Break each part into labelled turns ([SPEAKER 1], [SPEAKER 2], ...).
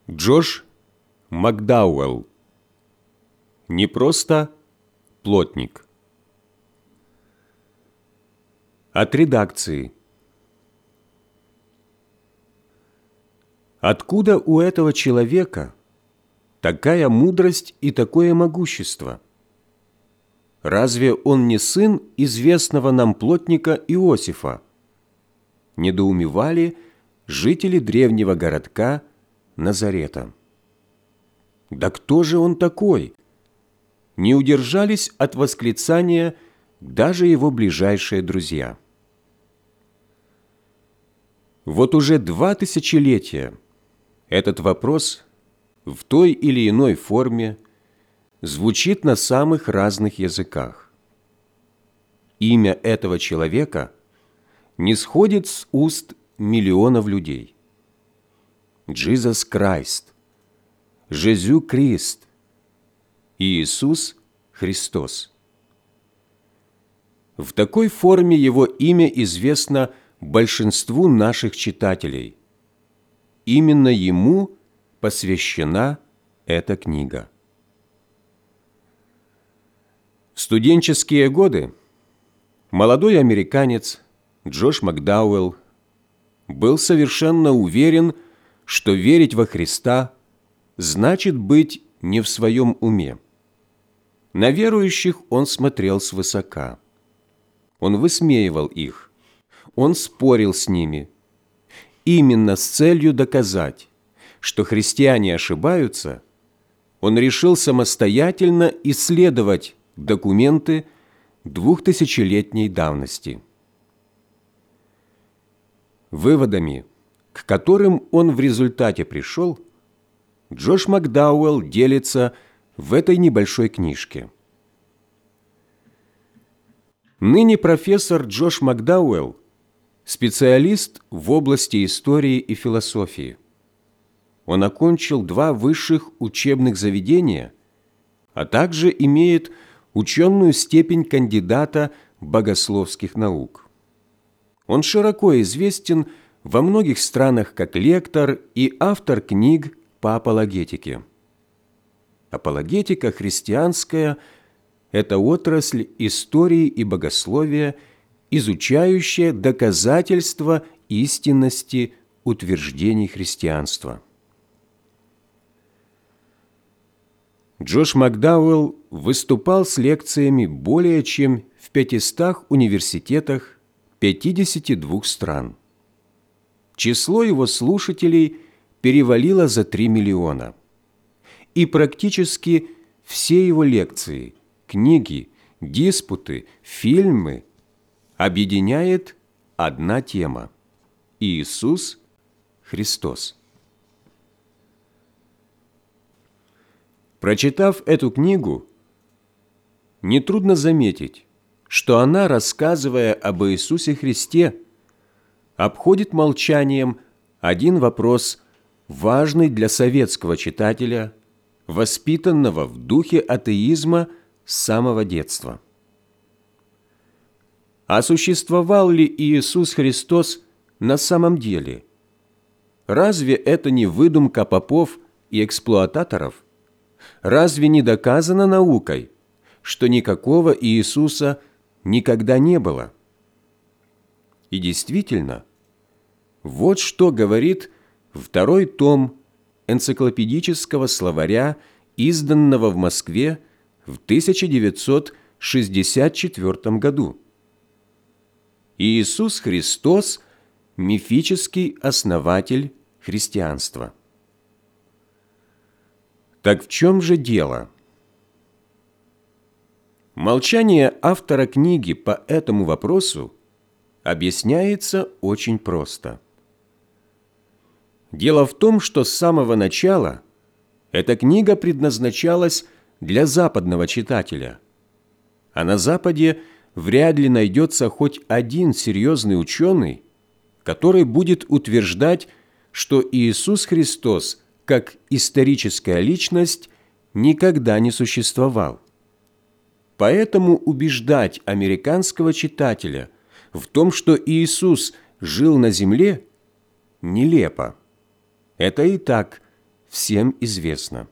[SPEAKER 1] Джош Макдауэлл. Не просто плотник. От редакции. Откуда у этого человека такая мудрость и такое могущество? Разве он не сын известного нам плотника Иосифа? Недоумевали жители древнего городка Назарета. Да кто же он такой? Не удержались от восклицания даже его ближайшие друзья. Вот уже 2 тысячелетия этот вопрос в той или иной форме звучит на самых разных языках. Имя этого человека не сходит с уст миллионов людей. Джизус Крайст, Жезю Крист, Иисус Христос. В такой форме его имя известно большинству наших читателей. Именно ему посвящена эта книга. В студенческие годы молодой американец Джош Макдауэлл был совершенно уверен, что верить во Христа значит быть не в своем уме. На верующих он смотрел свысока. Он высмеивал их, он спорил с ними. Именно с целью доказать, что христиане ошибаются, он решил самостоятельно исследовать документы 2000-летней давности. Выводами, к которым он в результате пришел, Джош Макдауэлл делится в этой небольшой книжке. Ныне профессор Джош Макдауэлл – специалист в области истории и философии. Он окончил 2 высших учебных заведения, а также имеет ученую степень кандидата богословских наук. Он широко известен во многих странах как лектор и автор книг по апологетике. Апологетика христианская – это отрасль истории и богословия, изучающая доказательства истинности утверждений христианства. Джош Макдауэлл выступал с лекциями более чем в 500 университетах 52 стран. Число его слушателей перевалило за 3 миллиона. И практически все его лекции, книги, диспуты, фильмы объединяет одна тема – Иисус Христос. Прочитав эту книгу, нетрудно заметить, что она, рассказывая об Иисусе Христе, обходит молчанием один вопрос, важный для советского читателя, воспитанного в духе атеизма с самого детства. А существовал ли Иисус Христос на самом деле? Разве это не выдумка попов и эксплуататоров? Разве не доказано наукой, что никакого Иисуса никогда не было? И действительно, вот что говорит 2 том энциклопедического словаря, изданного в Москве в 1964 году. Иисус Христос – мифический основатель христианства. Так в чем же дело? Молчание автора книги по этому вопросу объясняется очень просто. Дело в том, что с самого начала эта книга предназначалась для западного читателя, а на Западе вряд ли найдется хоть один серьезный ученый, который будет утверждать, что Иисус Христос, как историческая личность, никогда не существовал. Поэтому убеждать американского читателя в том, что Иисус жил на земле, нелепо. Это и так всем известно.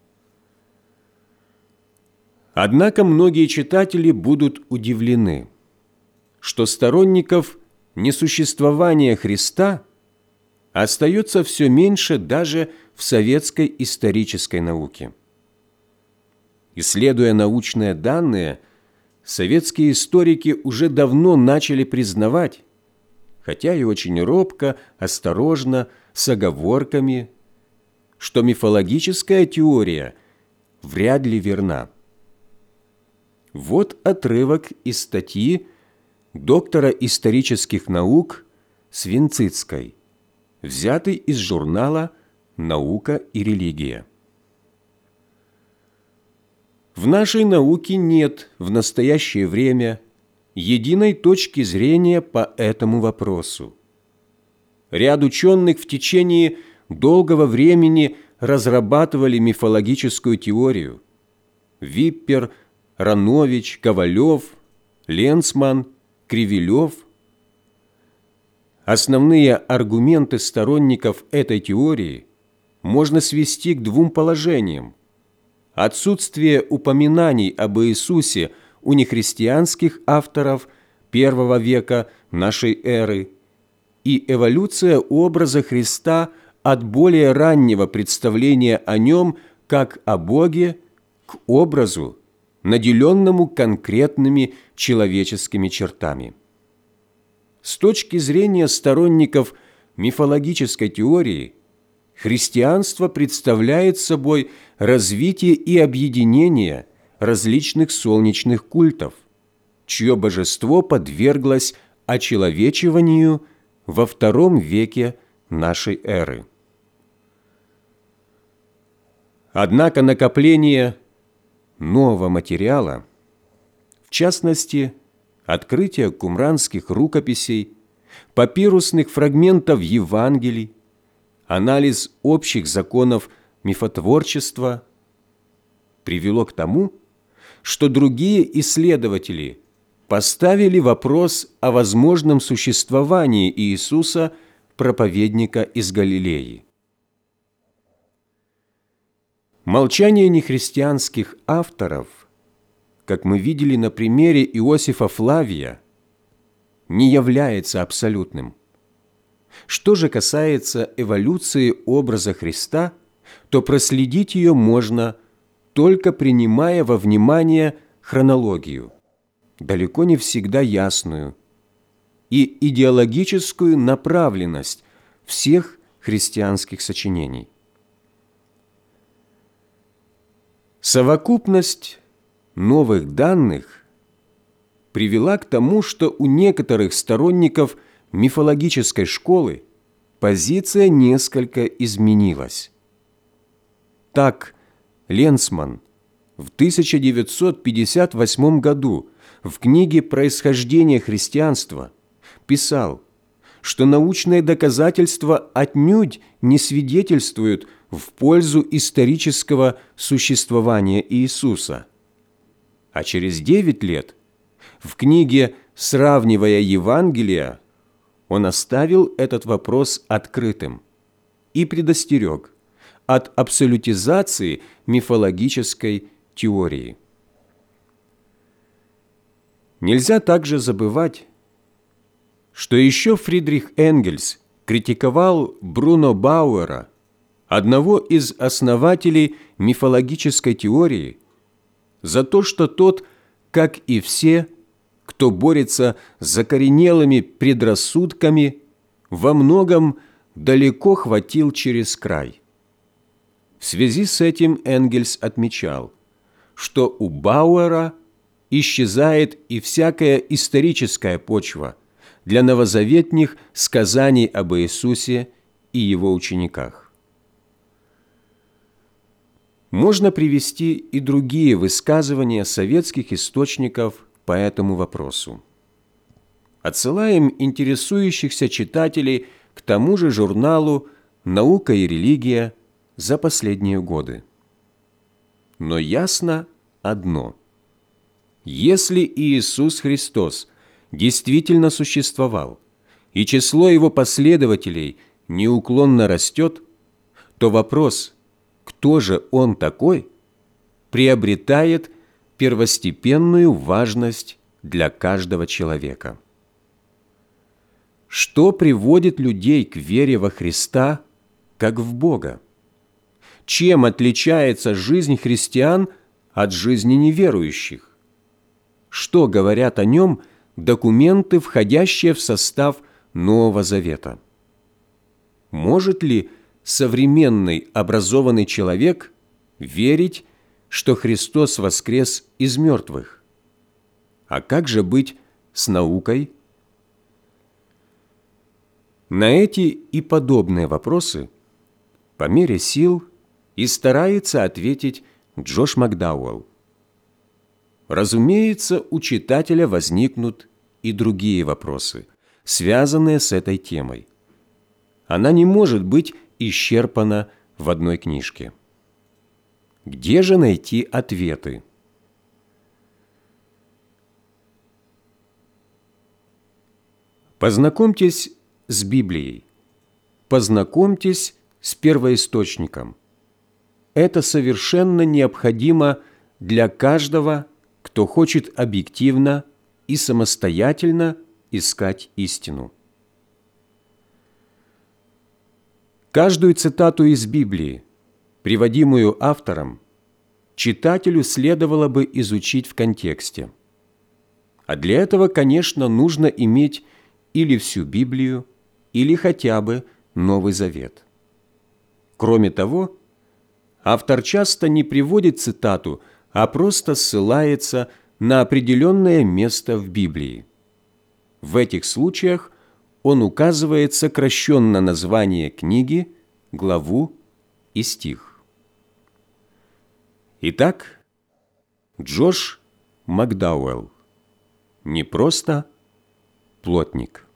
[SPEAKER 1] Однако многие читатели будут удивлены, что сторонников несуществования Христа остается все меньше даже в советской исторической науке. Исследуя научные данные, советские историки уже давно начали признавать, хотя и очень робко, осторожно, с оговорками, что мифологическая теория вряд ли верна. Вот отрывок из статьи доктора исторических наук Свинцицкой, взятый из журнала «Наука и религия». В нашей науке нет в настоящее время единой точки зрения по этому вопросу. Ряд ученых в течение долгого времени разрабатывали мифологическую теорию. Виппер, Ранович, Ковалев, Ленцман, Кривилев. Основные аргументы сторонников этой теории можно свести к двум положениям: отсутствие упоминаний об Иисусе у нехристианских авторов I века нашей эры и эволюция образа Христа от более раннего представления о Нем как о Боге к образу, наделенному конкретными человеческими чертами. С точки зрения сторонников мифологической теории, христианство представляет собой развитие и объединение различных солнечных культов, чье божество подверглось очеловечиванию во II веке нашей эры. Однако накопление нового материала, в частности, открытие кумранских рукописей, папирусных фрагментов Евангелий, анализ общих законов мифотворчества привело к тому, что другие исследователи поставили вопрос о возможном существовании Иисуса, проповедника из Галилеи. Молчание нехристианских авторов, как мы видели на примере Иосифа Флавия, не является абсолютным. Что же касается эволюции образа Христа, то проследить ее можно, только принимая во внимание хронологию, далеко не всегда ясную, и идеологическую направленность всех христианских сочинений. Совокупность новых данных привела к тому, что у некоторых сторонников мифологической школы позиция несколько изменилась. Так, Ленцман в 1958 году в книге «Происхождение христианства» писал, что научные доказательства отнюдь не свидетельствуют в пользу исторического существования Иисуса. А через 9 лет в книге «Сравнивая Евангелия» он оставил этот вопрос открытым и предостерег от абсолютизации мифологической теории. Нельзя также забывать, что еще Фридрих Энгельс критиковал Бруно Бауэра, одного из основателей мифологической теории, за то, что тот, как и все, кто борется с закоренелыми предрассудками, во многом далеко хватил через край. В связи с этим Энгельс отмечал, что у Бауэра исчезает и всякая историческая почва для новозаветных сказаний об Иисусе и Его учениках. Можно привести и другие высказывания советских источников по этому вопросу. Отсылаем интересующихся читателей к тому же журналу «Наука и религия» за последние годы. Но ясно одно: если Иисус Христос действительно существовал, и число Его последователей неуклонно растет, то вопрос, кто же он такой, приобретает первостепенную важность для каждого человека. Что приводит людей к вере во Христа, как в Бога? Чем отличается жизнь христиан от жизни неверующих? Что говорят о нем документы, входящие в состав Нового Завета? Может ли современный образованный человек верить, что Христос воскрес из мертвых? А как же быть с наукой? На эти и подобные вопросы по мере сил и старается ответить Джош Макдауэлл. Разумеется, у читателя возникнут и другие вопросы, связанные с этой темой. Она не может быть исчерпана в одной книжке. Где же найти ответы? Познакомьтесь с Библией. Познакомьтесь с первоисточником. Это совершенно необходимо для каждого, кто хочет объективно и самостоятельно искать истину. Каждую цитату из Библии, приводимую автором, читателю следовало бы изучить в контексте. А для этого, конечно, нужно иметь или всю Библию, или хотя бы Новый Завет. Кроме того, автор часто не приводит цитату, а просто ссылается на определенное место в Библии. В этих случаях он указывает сокращенно название книги, главу и стих. Итак, Джош Макдауэлл. Не просто плотник.